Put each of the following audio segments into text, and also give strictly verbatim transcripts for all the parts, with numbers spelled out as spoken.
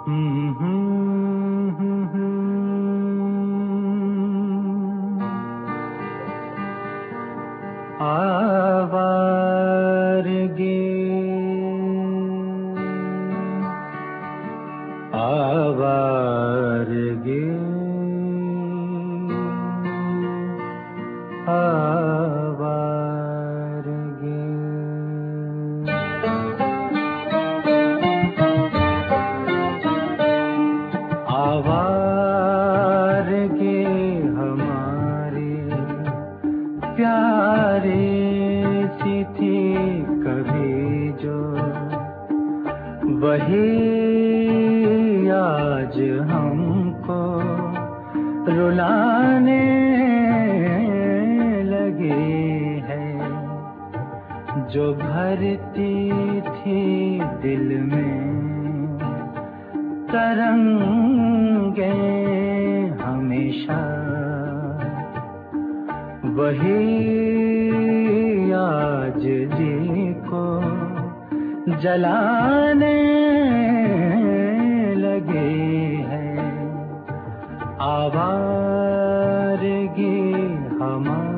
हम्म, हम्म, हम्म, हम्म। आवारगी आवारगी आवारगी। आवारगी हमारी प्यारी सी थी कभी जो, वही आज हमको रुलाने लगी है। जो भरती थी दिल में तरंगे हमेशा, वही आज जी को जलाने लगे हैं। आवारगी हमारी।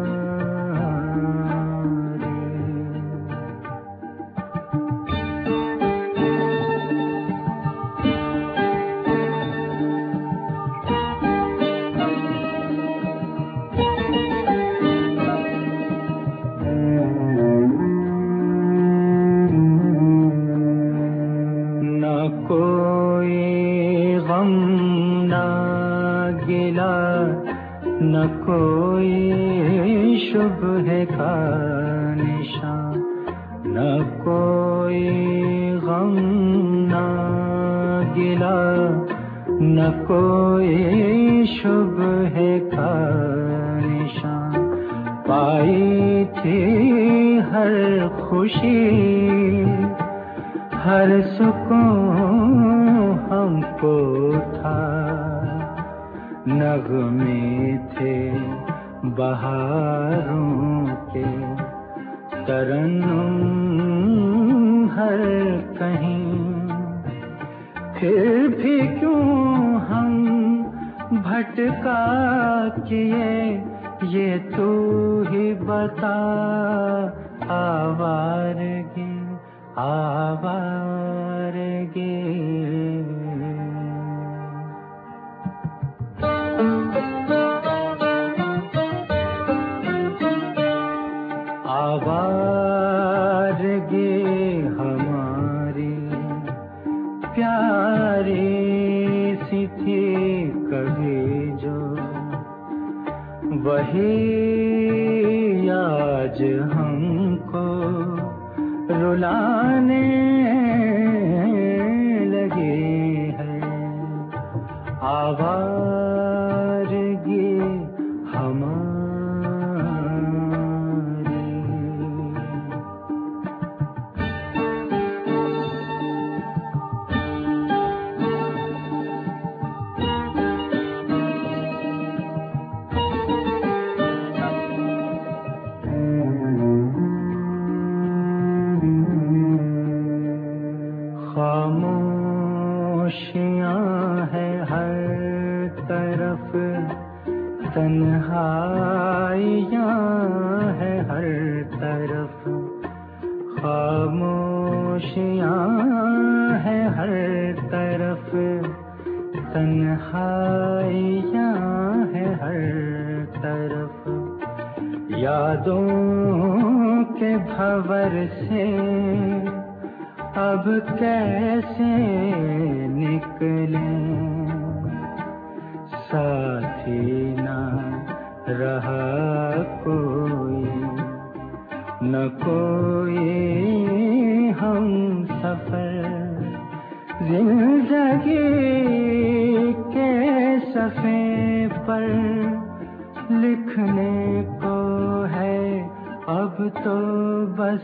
न कोई शुभ का निशान, न कोई गम न गिला, न कोई शुभ का निशान। पाई थी हर खुशी हर सुकून हमको था, नगमे थे बहारों के तरन्नुम हर कहीं। फिर भी क्यों हम भटका किए ये तू ही बता। आवारगी आवारगी। आवारगी हमारी प्यारी सी थी कभी जो, वही आज हमको रुलाने लगी है। आवारगी हमारी। खामोशियाँ है हर तरफ, तन्हाइयाँ है हर तरफ। खामोशियाँ है हर तरफ, तन्हाइयाँ है हर तरफ। यादों के भंवर से अब कैसे निकलें, साथी ना रहा कोई, न कोई हम सफर। जिंदगी के सफ़े पर लिखने को है अब तो बस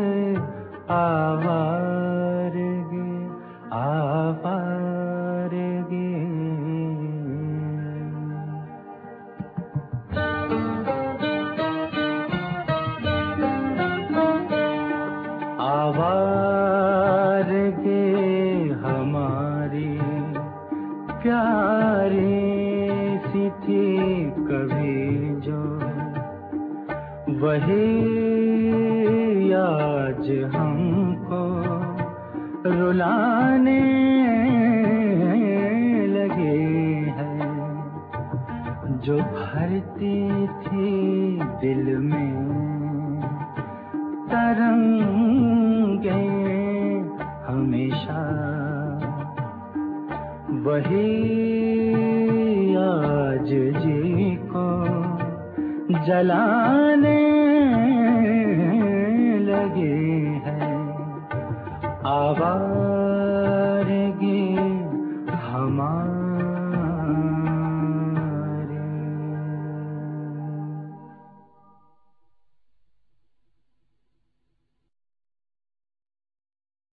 आवारगी आवारगी। आवारगी हमारी रुलाने लगे हैं। जो भरती थी दिल में तरंगे हमेशा, वही आज जी को जलाने लगे हैं। आवारगी